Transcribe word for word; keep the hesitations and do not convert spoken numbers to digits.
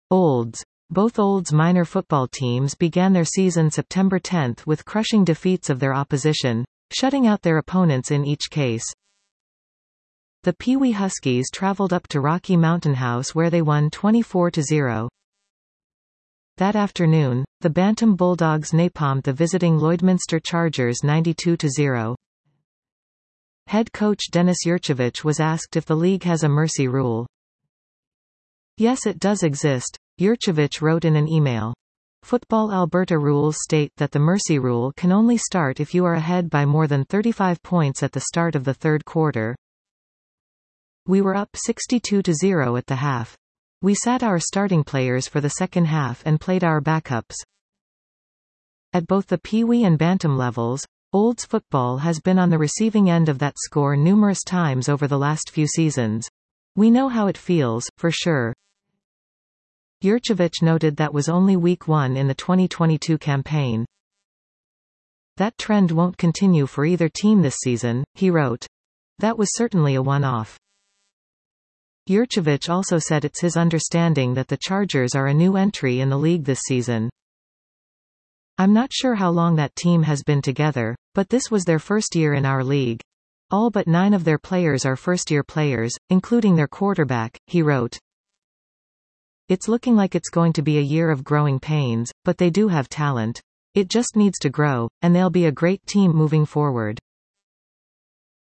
Olds. Both Olds minor football teams began their season September tenth with crushing defeats of their opposition, shutting out their opponents in each case. The Pee Wee Huskies traveled up to Rocky Mountain House where they won twenty-four to zero. That afternoon, the Bantam Bulldogs napalmed the visiting Lloydminster Chargers ninety-two to zero. Head coach Denis Jurcevic was asked if the league has a mercy rule. Yes, it does exist, Jurcevic wrote in an email. Football Alberta rules state that the mercy rule can only start if you are ahead by more than thirty-five points at the start of the third quarter. We were up sixty-two to zero at the half. We sat our starting players for the second half and played our backups. At both the Pee Wee and Bantam levels, Olds football has been on the receiving end of that score numerous times over the last few seasons. We know how it feels, for sure. Jurcevic noted that was only week one in the twenty twenty-two campaign. That trend won't continue for either team this season, he wrote. That was certainly a one-off. Jurcevic also said it's his understanding that the Chargers are a new entry in the league this season. I'm not sure how long that team has been together, but this was their first year in our league. All but nine of their players are first-year players, including their quarterback, he wrote. It's looking like it's going to be a year of growing pains, but they do have talent. It just needs to grow, and they'll be a great team moving forward.